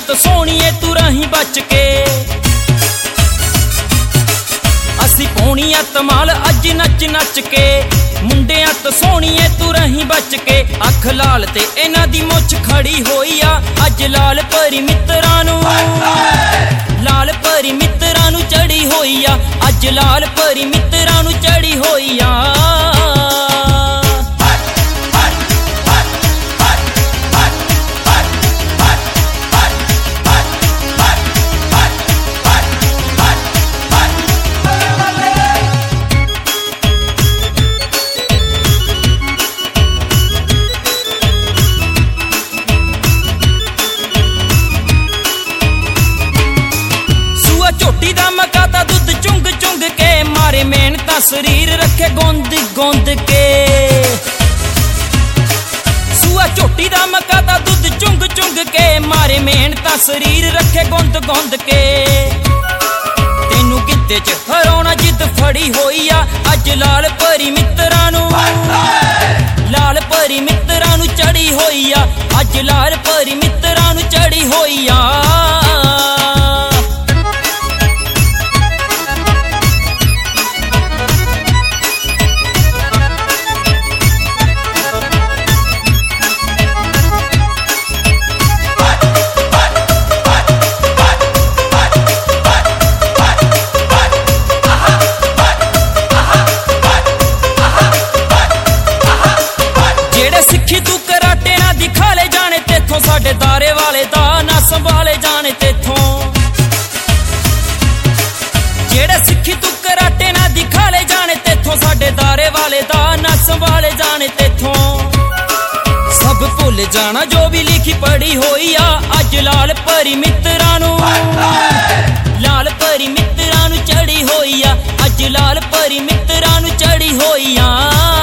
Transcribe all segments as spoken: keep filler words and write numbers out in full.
तो सोहणीए तू रही बच के असी पौनी तमाल अज नच नच के मुंडिया तो सोहणीए तू रही बच के अख लाल ते इन्हां दी मुछ खड़ी होई आ अज लाल परी मित्रां नू लाल परी मित्रां नू चढ़ी होई आ अज लाल परी मित्रां नू चढ़ी होई आ झोटी दा मकाता दुध चुंग चुंग के मारे मेहनता शरीर रखे गोंद गोंद के सुआ झोटी दा मकाता दुध चुंग चुंग के मारे मेहनता शरीर रखे गोंद गोंद के तेनू किते च हराउणा जिद फड़ी होई आ अज लाल परी मित्रां नू लाल परी मित्रां नू चढ़ी होई आ अज लाल परी मित्रां नू चढ़ी होई आ साडे दारे वाले दा ना संभाले जाने तेथों जेड़े सिखी तू कराटे ना दिखाले जाने तेथों साडे दारे वाले दा ना संभाले जाने तेथों सब भुल जाना जो भी लिखी पढ़ी होई आ अज लाल परी मित्रां नू लाल परी मित्रां नू चढ़ी होई आ अज लाल परी मित्रां नू चढ़ी होई आ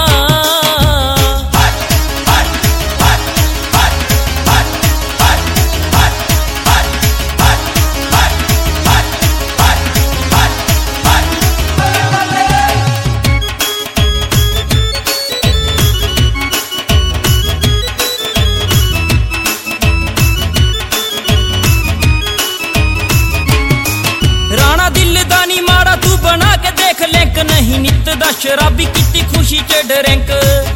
बना के देख लिंक नहीं नित दा शराबी किती खुशी च ड्रिंक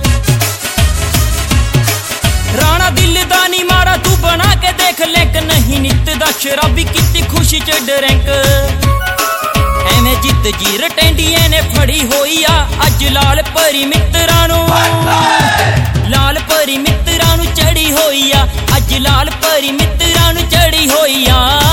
राणा दिल दा नी माड़ा तू बना के देख लिंक नहीं नित दा शराबी किती खुशी च ड्रिंक एवें जित जीर टेंडिए ने फड़ी होई आ अज लाल परी मित्रां नू लाल परी मित्रां नू चढ़ी होई आ अज लाल परी मित्रां नू चढ़ी होई आ